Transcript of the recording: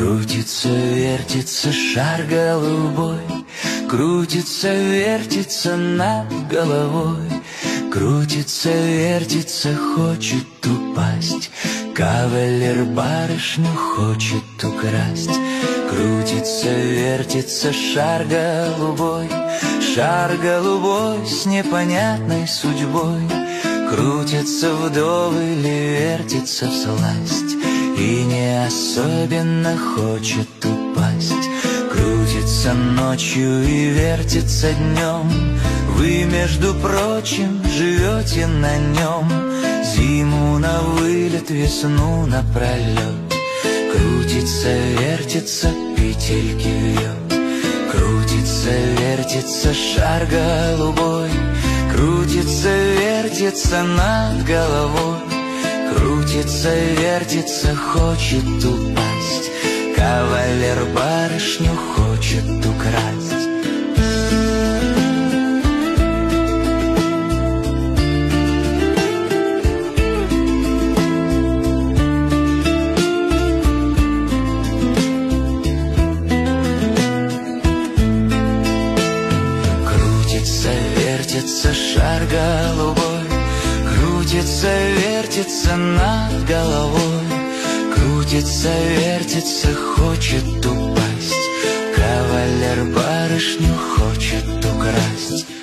Крутится, вертится шар голубой, крутится, вертится над головой. Крутится, вертится, хочет упасть, кавалер барышню хочет украсть. Крутится, вертится шар голубой с непонятной судьбой. Крутится вдовы или вертится всласть и не особенно хочет упасть. Крутится ночью и вертится днем, вы, между прочим, живете на нем. Зиму на вылет, весну напролет. Крутится, вертится, петельки вьет. Крутится, вертится шар голубой, крутится, вертится над головой. Крутится, вертится, хочет упасть, кавалер барышню хочет украсть. Крутится, вертится шар голубой, крутится, вертится над головой. Крутится, вертится, хочет упасть, кавалер барышню хочет украсть.